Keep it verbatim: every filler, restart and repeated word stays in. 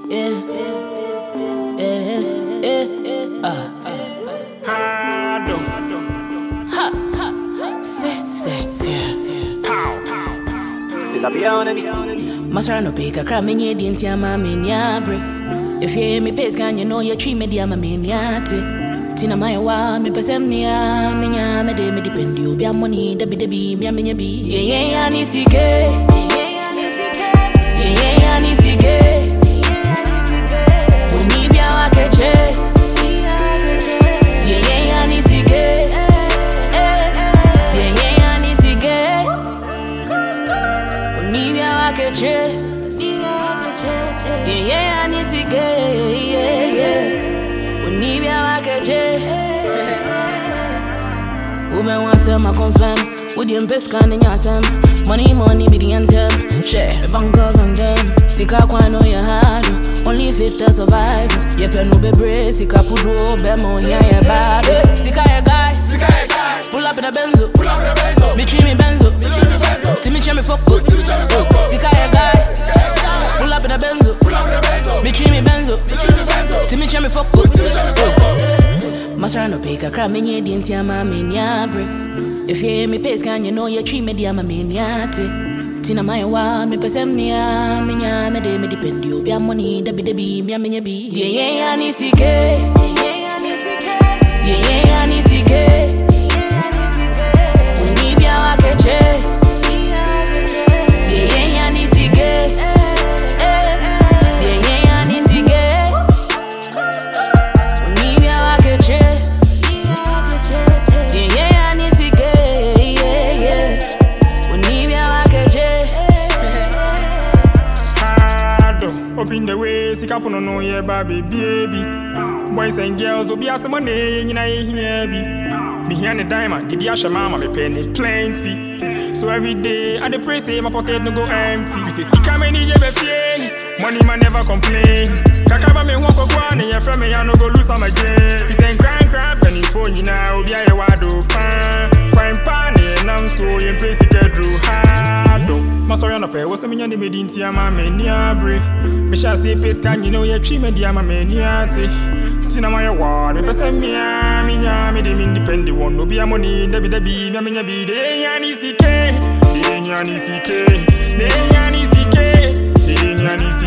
yeah, yeah, yeah, uh, Hado. ha, ha, say, say, yeah. Pow, pow. Is that beyond any? Masara no pick a crab, me nye dinti ama me nyabre. If you hear me pace, can you know you treat me di ama me nyate. Tina my wa, me pesem niya, me nya me de me depend you. Bia money, debi debi, me me bi. Yeah yeah yeah ni sike, yeah yeah ni sike, yeah yeah yeah ni sike. Uni bia wa keche, yeah yeah yeah ni sike, yeah yeah yeah ni sike. Uni bia wa keche, yeah yeah yeah ni sike, yeah yeah. Uni bia wa keche. Women want some, I confirm. With the best kind of yasam. Money, money, be the anthem. Share, bank of and them. Sika kwa no ya hard. Only fit to survive. Ye pen no be brave. Sika pudo, bemo, yeah, yeah, bad. Sika ya guy. Sika ya guy. Pull up in a benzo. Pull up in a benzo. Me treat me benzo. Me treat me benzo. Timmy check me fuck good. Sika ya guy. Pull up in a benzo. Pull up in a benzo. Me treat me benzo. Me treat me benzo. Timmy check me fuck good. Oh. Masara no pick a crab, me nye dinti ama me nyabre. If you hear me pace, can you know you treat me di ama me nyate. Tina my wa, me pesem niya, me nya me de me depend you. Bia money, debi debi, bia me bi. Yeah yeah yeah ni sike, yeah yeah yeah ni sike, yeah yeah yeah ni sike. Uni bia wa keche, yeah yeah yeah ni sike, yeah yeah yeah ni sike. Uni bia wa keche. Up in the way, Sika no no yeah, baby, baby. Boys and girls will be as money, you know, here be. Behind the diamond, did you mama me penny plenty? So every day, I dey pray say my pocket no go empty. We say Sika me need be fear, money man never complain. Kakaba me walk go and your friend me I no go lose on my game. We say grind grind penny phone you know, be a wado pan. Crime pan and I'm so you pray Sika drew hard. Masara no pay, what's the meaning of me dinti ama me nyabre? Me shall say pace can you know you treat me di ama me nyate. Tina my ward, me pesem me a me nya me de me independent one no be a money, debi debi me me bi de yani sike, de yani sike, de yani sike, de yani